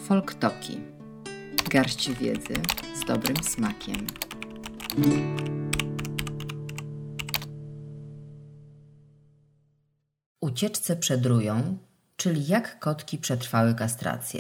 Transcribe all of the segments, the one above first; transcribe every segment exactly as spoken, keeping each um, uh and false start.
Folktoki. Garść wiedzy z dobrym smakiem. Ucieczce przed rują, czyli jak kotki przetrwały kastrację.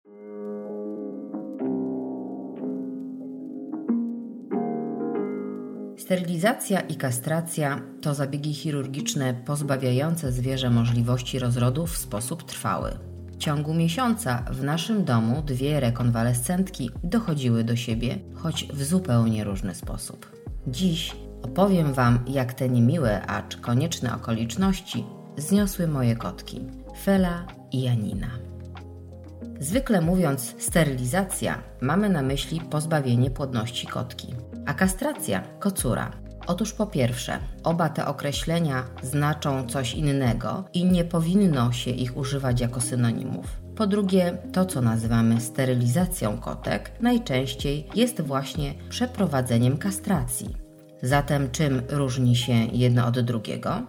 Sterylizacja i kastracja to zabiegi chirurgiczne pozbawiające zwierzę możliwości rozrodu w sposób trwały. W ciągu miesiąca w naszym domu dwie rekonwalescentki dochodziły do siebie, choć w zupełnie różny sposób. Dziś opowiem Wam, jak te niemiłe, acz konieczne okoliczności zniosły moje kotki, Fela i Janina. Zwykle mówiąc sterylizacja, mamy na myśli pozbawienie płodności kotki, a kastracja – kocura. Otóż po pierwsze, oba te określenia znaczą coś innego i nie powinno się ich używać jako synonimów. Po drugie, to co nazywamy sterylizacją kotek najczęściej jest właśnie przeprowadzeniem kastracji. Zatem czym różni się jedno od drugiego?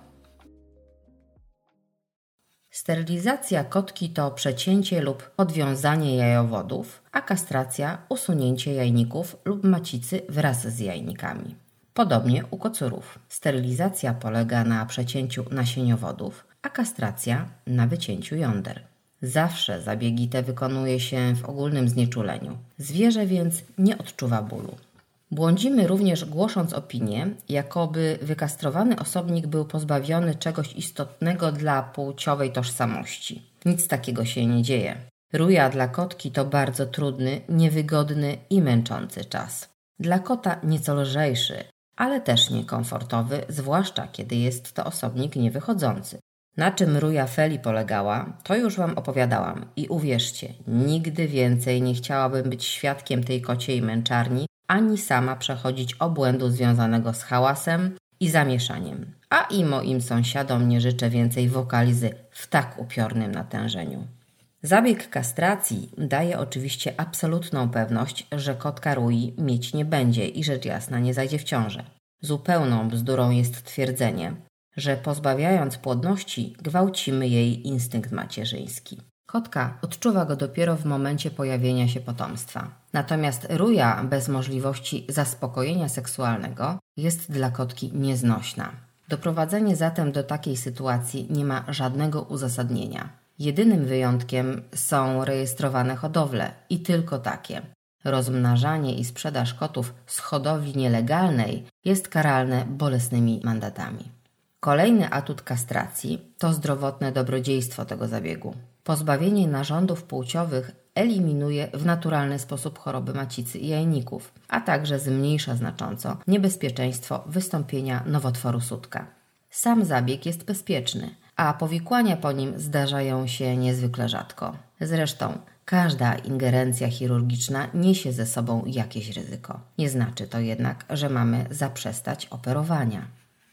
Sterylizacja kotki to przecięcie lub odwiązanie jajowodów, a kastracja usunięcie jajników lub macicy wraz z jajnikami. Podobnie u kocurów. Sterylizacja polega na przecięciu nasieniowodów, a kastracja na wycięciu jąder. Zawsze zabiegi te wykonuje się w ogólnym znieczuleniu. Zwierzę więc nie odczuwa bólu. Błądzimy również głosząc opinię, jakoby wykastrowany osobnik był pozbawiony czegoś istotnego dla płciowej tożsamości. Nic takiego się nie dzieje. Ruja dla kotki to bardzo trudny, niewygodny i męczący czas. Dla kota nieco lżejszy, ale też niekomfortowy, zwłaszcza kiedy jest to osobnik niewychodzący. Na czym ruja Feli polegała, to już Wam opowiadałam i uwierzcie, nigdy więcej nie chciałabym być świadkiem tej kociej męczarni, ani sama przechodzić obłędu związanego z hałasem i zamieszaniem. A i moim sąsiadom nie życzę więcej wokalizy w tak upiornym natężeniu. Zabieg kastracji daje oczywiście absolutną pewność, że kotka rui mieć nie będzie i rzecz jasna nie zajdzie w ciążę. Zupełną bzdurą jest twierdzenie, że pozbawiając płodności gwałcimy jej instynkt macierzyński. Kotka odczuwa go dopiero w momencie pojawienia się potomstwa. Natomiast ruja bez możliwości zaspokojenia seksualnego jest dla kotki nieznośna. Doprowadzenie zatem do takiej sytuacji nie ma żadnego uzasadnienia. Jedynym wyjątkiem są rejestrowane hodowle i tylko takie. Rozmnażanie i sprzedaż kotów z hodowli nielegalnej jest karalne bolesnymi mandatami. Kolejny atut kastracji to zdrowotne dobrodziejstwo tego zabiegu. Pozbawienie narządów płciowych eliminuje w naturalny sposób choroby macicy i jajników, a także zmniejsza znacząco niebezpieczeństwo wystąpienia nowotworu sutka. Sam zabieg jest bezpieczny, a powikłania po nim zdarzają się niezwykle rzadko. Zresztą każda ingerencja chirurgiczna niesie ze sobą jakieś ryzyko. Nie znaczy to jednak, że mamy zaprzestać operowania.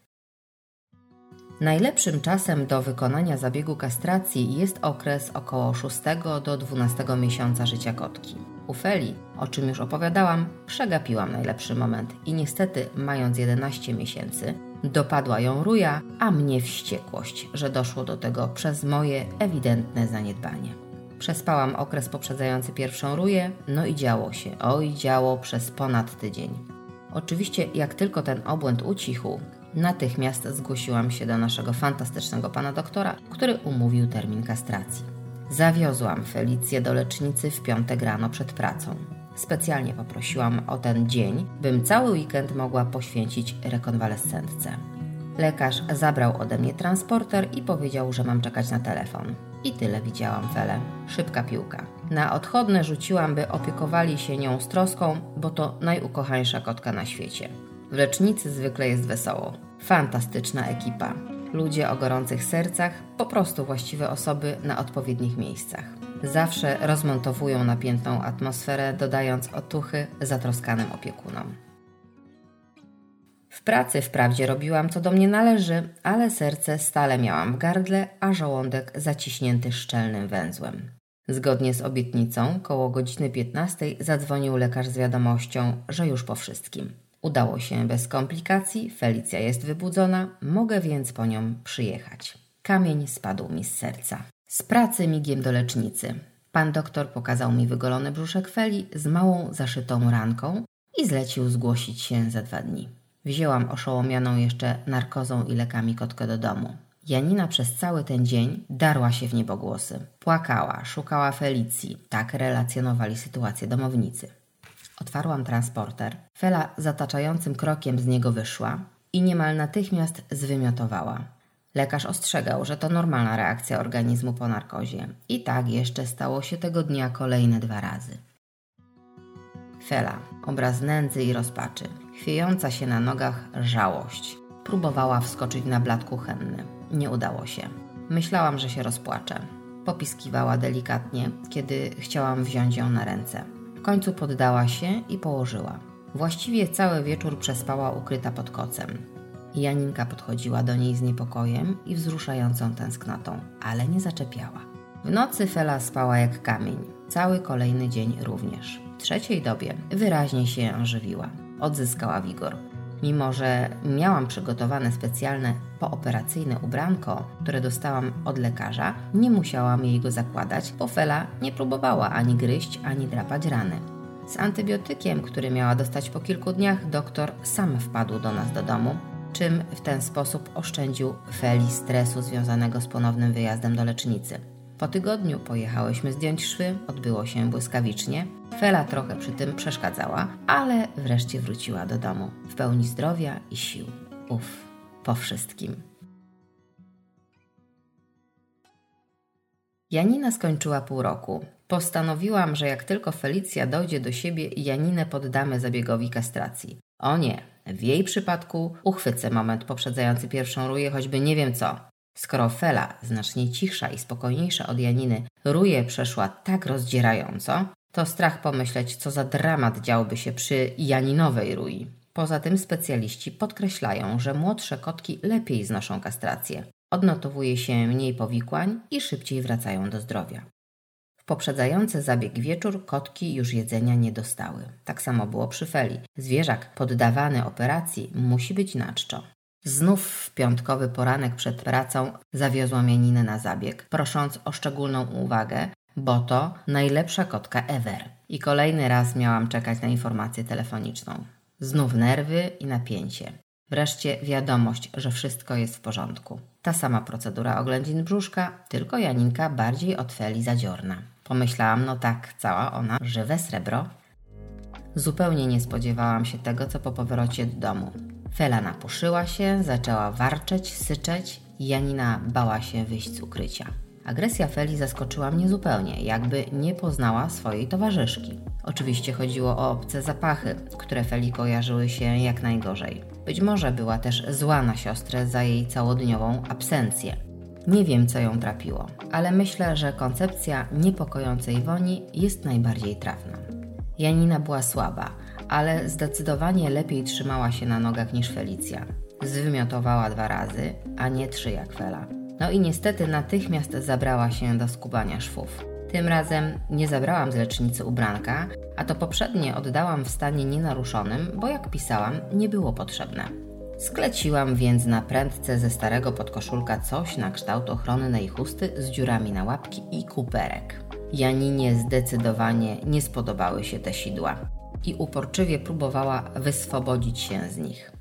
Najlepszym czasem do wykonania zabiegu kastracji jest okres około szóstego do dwunastego miesiąca życia kotki. U Feli, o czym już opowiadałam, przegapiłam najlepszy moment i niestety, mając jedenaście miesięcy, dopadła ją ruja, a mnie wściekłość, że doszło do tego przez moje ewidentne zaniedbanie. Przespałam okres poprzedzający pierwszą ruję, no i działo się, oj działo przez ponad tydzień. Oczywiście jak tylko ten obłęd ucichł, natychmiast zgłosiłam się do naszego fantastycznego pana doktora, który umówił termin kastracji. Zawiozłam Felicję do lecznicy w piątek rano przed pracą. Specjalnie poprosiłam o ten dzień, bym cały weekend mogła poświęcić rekonwalescentce. Lekarz zabrał ode mnie transporter i powiedział, że mam czekać na telefon. I tyle widziałam Felę. Szybka piłka. Na odchodne rzuciłam, by opiekowali się nią z troską, bo to najukochańsza kotka na świecie. W lecznicy zwykle jest wesoło. Fantastyczna ekipa. Ludzie o gorących sercach, po prostu właściwe osoby na odpowiednich miejscach. Zawsze rozmontowują napiętą atmosferę, dodając otuchy zatroskanym opiekunom. W pracy wprawdzie robiłam co do mnie należy, ale serce stale miałam w gardle, a żołądek zaciśnięty szczelnym węzłem. Zgodnie z obietnicą, koło godziny piętnastej zadzwonił lekarz z wiadomością, że już po wszystkim. Udało się bez komplikacji, Felicja jest wybudzona, mogę więc po nią przyjechać. Kamień spadł mi z serca. Z pracy migiem do lecznicy. Pan doktor pokazał mi wygolony brzuszek Feli z małą zaszytą ranką i zlecił zgłosić się za dwa dni. Wzięłam oszołomioną jeszcze narkozą i lekami kotkę do domu. Janina przez cały ten dzień darła się w niebogłosy. Płakała, szukała Felicji. Tak relacjonowali sytuację domownicy. Otwarłam transporter. Fela zataczającym krokiem z niego wyszła i niemal natychmiast zwymiotowała. Lekarz ostrzegał, że to normalna reakcja organizmu po narkozie. I tak jeszcze stało się tego dnia kolejne dwa razy. Fela, obraz nędzy i rozpaczy, chwiejąca się na nogach żałość. Próbowała wskoczyć na blat kuchenny. Nie udało się. Myślałam, że się rozpłacze. Popiskiwała delikatnie, kiedy chciałam wziąć ją na ręce. W końcu poddała się i położyła. Właściwie cały wieczór przespała ukryta pod kocem. Janinka podchodziła do niej z niepokojem i wzruszającą tęsknotą, ale nie zaczepiała. W nocy Fela spała jak kamień. Cały kolejny dzień również. W trzeciej dobie wyraźnie się ożywiła. Odzyskała wigor. Mimo że miałam przygotowane specjalne pooperacyjne ubranko, które dostałam od lekarza, nie musiałam jej go zakładać, bo Fela nie próbowała ani gryźć, ani drapać rany. Z antybiotykiem, który miała dostać po kilku dniach, doktor sam wpadł do nas do domu, czym w ten sposób oszczędził Feli stresu związanego z ponownym wyjazdem do lecznicy. Po tygodniu pojechałyśmy zdjąć szwy, odbyło się błyskawicznie. Fela trochę przy tym przeszkadzała, ale wreszcie wróciła do domu w pełni zdrowia i sił. Uff, po wszystkim. Janina skończyła pół roku. Postanowiłam, że jak tylko Felicja dojdzie do siebie, Janinę poddamy zabiegowi kastracji. O nie, w jej przypadku uchwycę moment poprzedzający pierwszą ruję, choćby nie wiem co. Skoro Fela, znacznie cichsza i spokojniejsza od Janiny, ruję przeszła tak rozdzierająco, to strach pomyśleć, co za dramat działby się przy Janinowej rui. Poza tym specjaliści podkreślają, że młodsze kotki lepiej znoszą kastrację. Odnotowuje się mniej powikłań i szybciej wracają do zdrowia. W poprzedzający zabieg wieczór kotki już jedzenia nie dostały. Tak samo było przy Feli. Zwierzak poddawany operacji musi być na czczo. Znów w piątkowy poranek przed pracą zawiozłam Janinę na zabieg, prosząc o szczególną uwagę, bo to najlepsza kotka ever. I kolejny raz miałam czekać na informację telefoniczną. Znów nerwy i napięcie. Wreszcie wiadomość, że wszystko jest w porządku. Ta sama procedura oględzin brzuszka, tylko Janinka bardziej od Feli zadziorna. Pomyślałam, no tak, cała ona żywe srebro. Zupełnie nie spodziewałam się tego, co po powrocie do domu. Fela napuszyła się, zaczęła warczeć, syczeć i Janina bała się wyjść z ukrycia. Agresja Feli zaskoczyła mnie zupełnie, jakby nie poznała swojej towarzyszki. Oczywiście chodziło o obce zapachy, które Feli kojarzyły się jak najgorzej. Być może była też zła na siostrę za jej całodniową absencję. Nie wiem, co ją trapiło, ale myślę, że koncepcja niepokojącej woni jest najbardziej trafna. Janina była słaba, ale zdecydowanie lepiej trzymała się na nogach niż Felicja. Zwymiotowała dwa razy, a nie trzy jak Fela. No i niestety natychmiast zabrała się do skubania szwów. Tym razem nie zabrałam z lecznicy ubranka, a to poprzednie oddałam w stanie nienaruszonym, bo jak pisałam, nie było potrzebne. Skleciłam więc na prędce ze starego podkoszulka coś na kształt ochronnej chusty z dziurami na łapki i kuperek. Janinie zdecydowanie nie spodobały się te sidła i uporczywie próbowała wyswobodzić się z nich.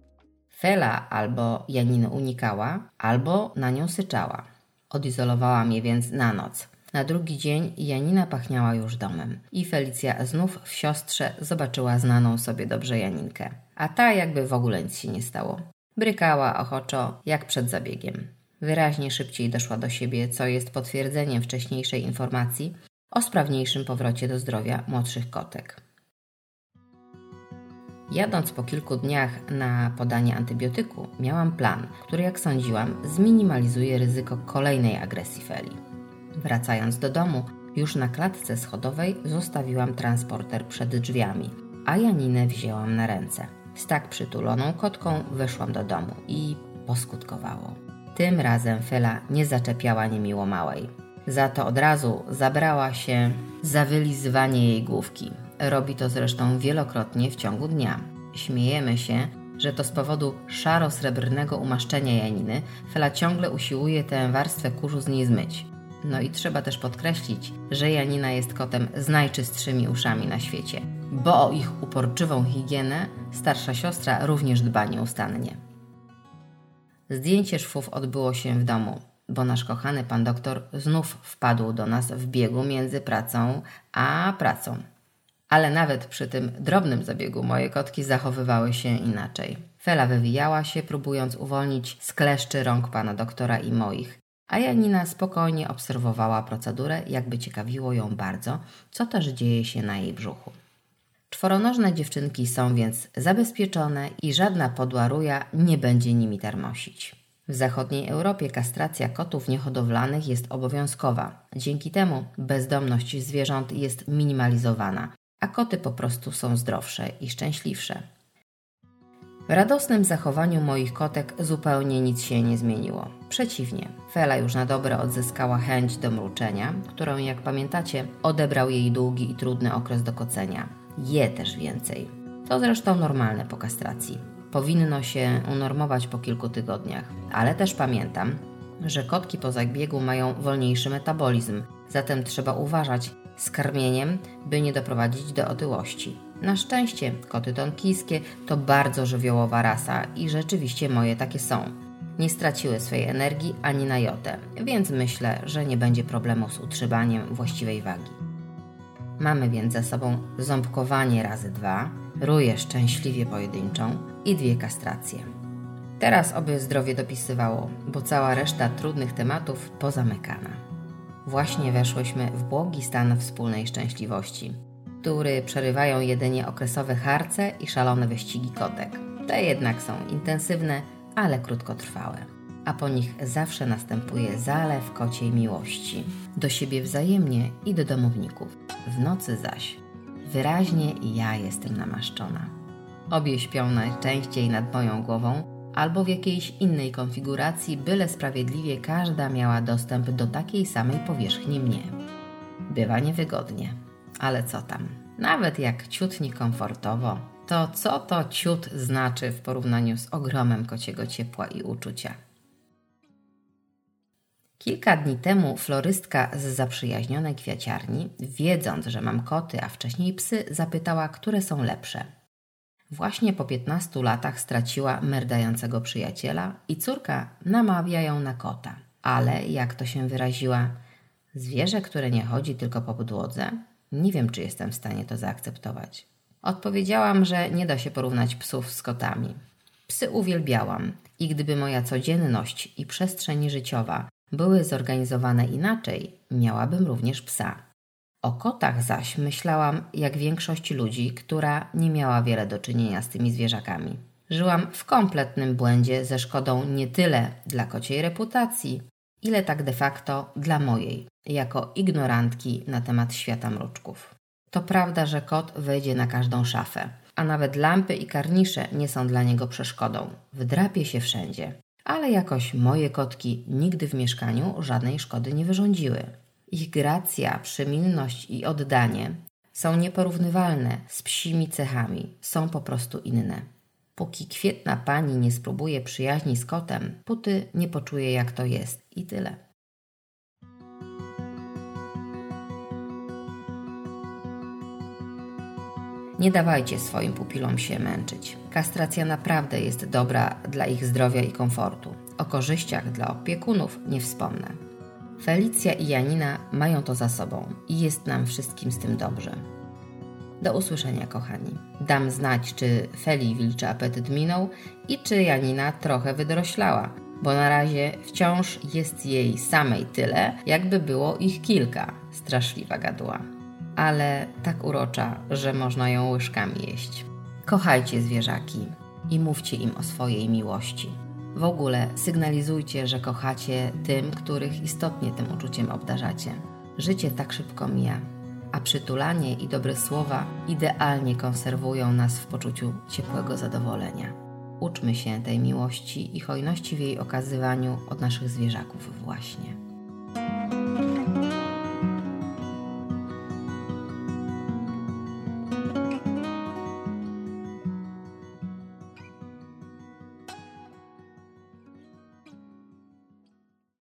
Fela albo Janiny unikała, albo na nią syczała. Odizolowałam je więc na noc. Na drugi dzień Janina pachniała już domem i Felicja znów w siostrze zobaczyła znaną sobie dobrze Janinkę. A ta jakby w ogóle nic się nie stało. Brykała ochoczo jak przed zabiegiem. Wyraźnie szybciej doszła do siebie, co jest potwierdzeniem wcześniejszej informacji o sprawniejszym powrocie do zdrowia młodszych kotek. Jadąc po kilku dniach na podanie antybiotyku, miałam plan, który jak sądziłam zminimalizuje ryzyko kolejnej agresji Feli. Wracając do domu, już na klatce schodowej zostawiłam transporter przed drzwiami, a Janinę wzięłam na ręce. Z tak przytuloną kotką weszłam do domu i poskutkowało. Tym razem Fela nie zaczepiała niemiło małej. Za to od razu zabrała się za wylizywanie jej główki. Robi to zresztą wielokrotnie w ciągu dnia. Śmiejemy się, że to z powodu szaro-srebrnego umaszczenia Janiny Fela ciągle usiłuje tę warstwę kurzu z niej zmyć. No i trzeba też podkreślić, że Janina jest kotem z najczystszymi uszami na świecie, bo o ich uporczywą higienę starsza siostra również dba nieustannie. Zdjęcie szwów odbyło się w domu, bo nasz kochany pan doktor znów wpadł do nas w biegu między pracą a pracą. Ale nawet przy tym drobnym zabiegu moje kotki zachowywały się inaczej. Fela wywijała się, próbując uwolnić z kleszczy rąk pana doktora i moich, a Janina spokojnie obserwowała procedurę, jakby ciekawiło ją bardzo, co też dzieje się na jej brzuchu. Czworonożne dziewczynki są więc zabezpieczone i żadna podła ruja nie będzie nimi termosić. W zachodniej Europie kastracja kotów niehodowlanych jest obowiązkowa. Dzięki temu bezdomność zwierząt jest minimalizowana, a koty po prostu są zdrowsze i szczęśliwsze. W radosnym zachowaniu moich kotek zupełnie nic się nie zmieniło. Przeciwnie, Fela już na dobre odzyskała chęć do mruczenia, którą, jak pamiętacie, odebrał jej długi i trudny okres do kocenia. Je też więcej. To zresztą normalne po kastracji. Powinno się unormować po kilku tygodniach, ale też pamiętam, że kotki po zabiegu mają wolniejszy metabolizm, zatem trzeba uważać z karmieniem, by nie doprowadzić do otyłości. Na szczęście koty tonkijskie to bardzo żywiołowa rasa i rzeczywiście moje takie są. Nie straciły swojej energii ani na jotę, więc myślę, że nie będzie problemu z utrzymaniem właściwej wagi. Mamy więc za sobą ząbkowanie razy dwa, ruję szczęśliwie pojedynczą i dwie kastracje. Teraz oby zdrowie dopisywało, bo cała reszta trudnych tematów pozamykana. Właśnie weszłyśmy w błogi stan wspólnej szczęśliwości, który przerywają jedynie okresowe harce i szalone wyścigi kotek. Te jednak są intensywne, ale krótkotrwałe, a po nich zawsze następuje zalew kociej miłości. Do siebie wzajemnie i do domowników. W nocy zaś wyraźnie ja jestem namaszczona. Obie śpią najczęściej nad moją głową albo w jakiejś innej konfiguracji, byle sprawiedliwie każda miała dostęp do takiej samej powierzchni mnie. Bywa niewygodnie, ale co tam? Nawet jak ciut niekomfortowo, to co to ciut znaczy w porównaniu z ogromem kociego ciepła i uczucia? Kilka dni temu florystka z zaprzyjaźnionej kwiaciarni, wiedząc, że mam koty, a wcześniej psy, zapytała, które są lepsze. Właśnie po piętnastu latach straciła merdającego przyjaciela i córka namawia ją na kota. Ale, jak to się wyraziła, zwierzę, które nie chodzi tylko po podłodze? Nie wiem, czy jestem w stanie to zaakceptować. Odpowiedziałam, że nie da się porównać psów z kotami. Psy uwielbiałam i gdyby moja codzienność i przestrzeń życiowa były zorganizowane inaczej, miałabym również psa. O kotach zaś myślałam jak większość ludzi, która nie miała wiele do czynienia z tymi zwierzakami. Żyłam w kompletnym błędzie ze szkodą nie tyle dla kociej reputacji, ile tak de facto dla mojej, jako ignorantki na temat świata mruczków. To prawda, że kot wejdzie na każdą szafę, a nawet lampy i karnisze nie są dla niego przeszkodą. Wdrapie się wszędzie. Ale jakoś moje kotki nigdy w mieszkaniu żadnej szkody nie wyrządziły. Ich gracja, przymilność i oddanie są nieporównywalne z psimi cechami, są po prostu inne. Póki kwietna pani nie spróbuje przyjaźni z kotem, póty nie poczuje, jak to jest i tyle. Nie dawajcie swoim pupilom się męczyć. Kastracja naprawdę jest dobra dla ich zdrowia i komfortu. O korzyściach dla opiekunów nie wspomnę. Felicja i Janina mają to za sobą i jest nam wszystkim z tym dobrze. Do usłyszenia, kochani. Dam znać, czy Feli wilczy apetyt minął i czy Janina trochę wydoroślała, bo na razie wciąż jest jej samej tyle, jakby było ich kilka. Straszliwa gaduła. Ale tak urocza, że można ją łyżkami jeść. Kochajcie zwierzaki i mówcie im o swojej miłości. W ogóle sygnalizujcie, że kochacie tym, których istotnie tym uczuciem obdarzacie. Życie tak szybko mija, a przytulanie i dobre słowa idealnie konserwują nas w poczuciu ciepłego zadowolenia. Uczmy się tej miłości i hojności w jej okazywaniu od naszych zwierzaków właśnie.